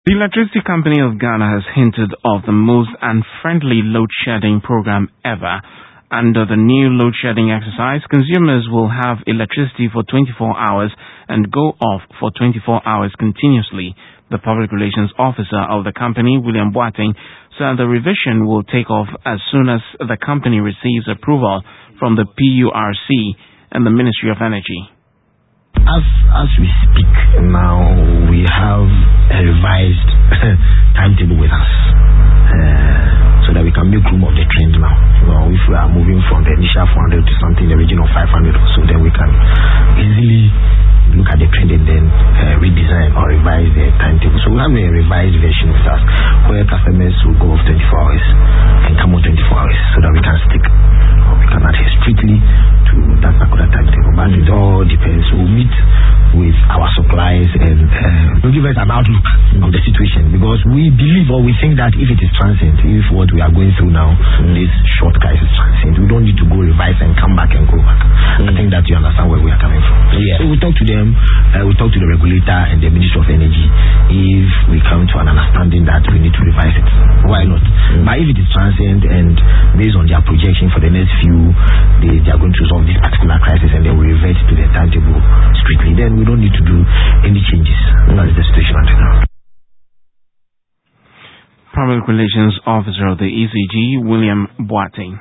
The Electricity Company of Ghana has hinted of the most unfriendly load shedding program ever. Under the new load shedding exercise, consumers will have electricity for 24 hours and go off for 24 hours continuously. The Public Relations Officer of the company, William Boateng, said the revision will take off as soon as the company receives approval from the PURC and the Ministry of Energy. As we speak now, we have a revised timetable with us so that we can make room of the trend now. If we are moving from the initial 400 to something in the region of 500 or so, then we can easily look at the trend and then redesign or revise the timetable. So we have a revised version with us where customers will go off 24 hours and come on 24 hours so that we can stick or we can adhere strictly to that particular timetable. But it all depends. We'll meet with our suppliers and will give us an outlook of the situation, because we believe or we think that if it is transient, if what we are going through now, this short crisis is transient, we don't need to go revise and come back and go back. I think that you understand where we are coming from. Yeah. So we talk to them, we talk to the regulator and the Ministry of Energy if we come to an understanding that we need to revise it. Why not? But if it is transient and based on their projection for the next few days, they are going to resolve this particular crisis and then we revert to the timetable strictly, then we don't need to do any changes. That is the situation until now. Public Relations Officer of the ECG, William Boateng.